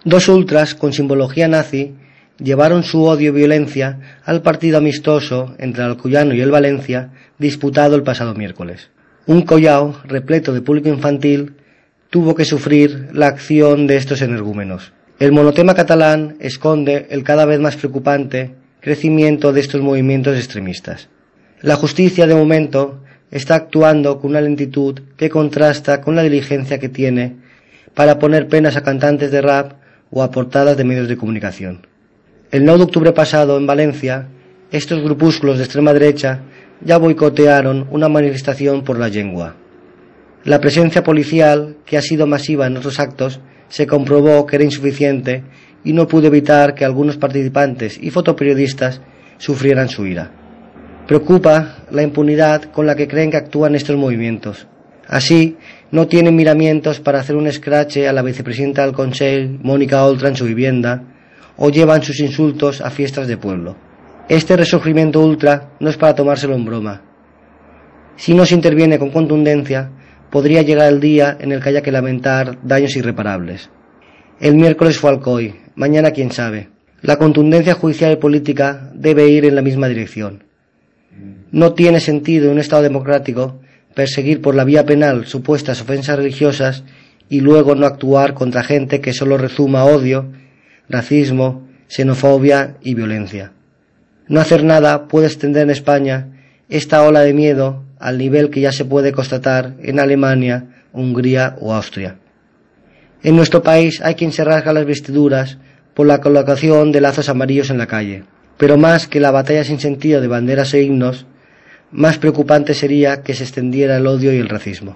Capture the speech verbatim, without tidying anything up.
Dos ultras con simbología nazi llevaron su odio y violencia al partido amistoso entre el Alcoyano y el Valencia disputado el pasado miércoles. Un collao repleto de público infantil tuvo que sufrir la acción de estos energúmenos. El monotema catalán esconde el cada vez más preocupante crecimiento de estos movimientos extremistas. La justicia, de momento, está actuando con una lentitud que contrasta con la diligencia que tiene para poner penas a cantantes de rap o a portadas de medios de comunicación. El nueve de octubre pasado, en Valencia, estos grupúsculos de extrema derecha ya boicotearon una manifestación por la llengua. La presencia policial, que ha sido masiva en otros actos, se comprobó que era insuficiente y no pudo evitar que algunos participantes y fotoperiodistas sufrieran su ira. Preocupa la impunidad con la que creen que actúan estos movimientos. Así, no tienen miramientos para hacer un escrache a la vicepresidenta del Consell, Mónica Oltra, en su vivienda, o llevan sus insultos a fiestas de pueblo. Este resurgimiento ultra no es para tomárselo en broma. Si no se interviene con contundencia, podría llegar el día en el que haya que lamentar daños irreparables. El miércoles fue Alcoy, mañana quién sabe. La contundencia judicial y política debe ir en la misma dirección. No tiene sentido en un Estado democrático perseguir por la vía penal supuestas ofensas religiosas y luego no actuar contra gente que solo rezuma odio, racismo, xenofobia y violencia. No hacer nada puede extender en España esta ola de miedo al nivel que ya se puede constatar en Alemania, Hungría o Austria. En nuestro país hay quien se rasga las vestiduras por la colocación de lazos amarillos en la calle, pero más que la batalla sin sentido de banderas e himnos, más preocupante sería que se extendiera el odio y el racismo.